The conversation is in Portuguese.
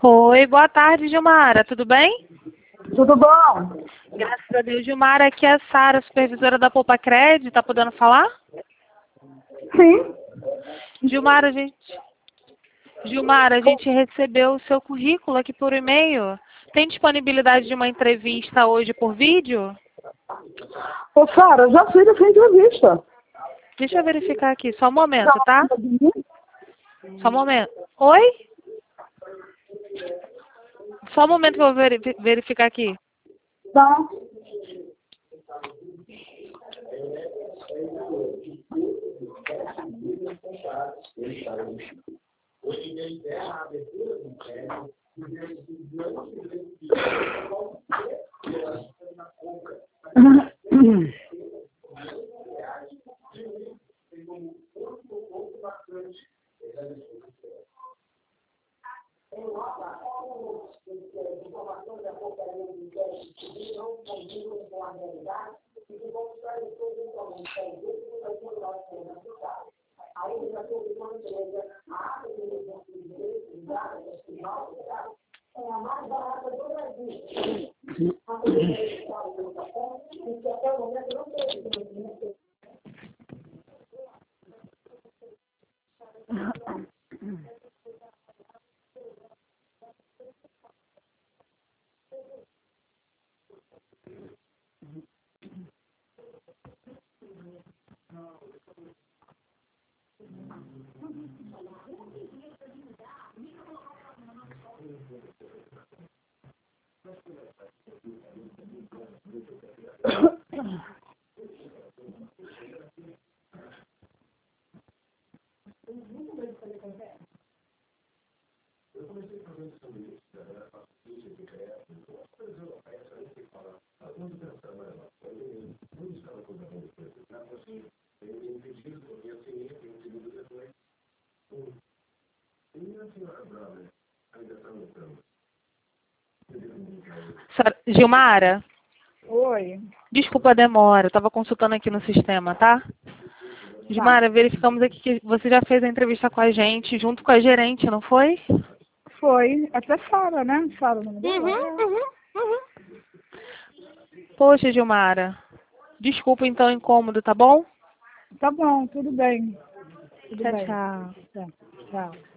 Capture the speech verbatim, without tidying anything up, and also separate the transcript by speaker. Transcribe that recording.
Speaker 1: Oi, boa tarde, Gilmara. Tudo bem?
Speaker 2: Tudo bom?
Speaker 1: Graças a Deus. Gilmara, aqui é a Sara, supervisora da Poupa Cred. Tá podendo falar?
Speaker 2: Sim.
Speaker 1: Gilmara, a gente... Gilmara, a gente recebeu o seu currículo aqui por e-mail. Tem disponibilidade de uma entrevista hoje por vídeo?
Speaker 2: Ô, Sara, já fiz essa entrevista.
Speaker 1: Deixa eu verificar aqui, só um momento, tá? Só um momento. Oi? Só um momento que eu vou veri- verificar aqui.
Speaker 2: Tá.
Speaker 1: Sa- Gilmara,
Speaker 2: Oi.
Speaker 1: desculpa a demora, eu estava consultando aqui no sistema, tá? Gilmara, verificamos aqui que você já fez a entrevista com a gente, junto com a gerente, não foi?
Speaker 2: Foi. Até Sara, né? Sara, o nome dela.
Speaker 1: uhum, uhum. Poxa, Gilmara, desculpa então o incômodo, tá bom?
Speaker 2: Tá bom, tudo bem. Tudo
Speaker 1: Tchau,
Speaker 2: bem.
Speaker 1: tchau.
Speaker 2: Tá. Tchau.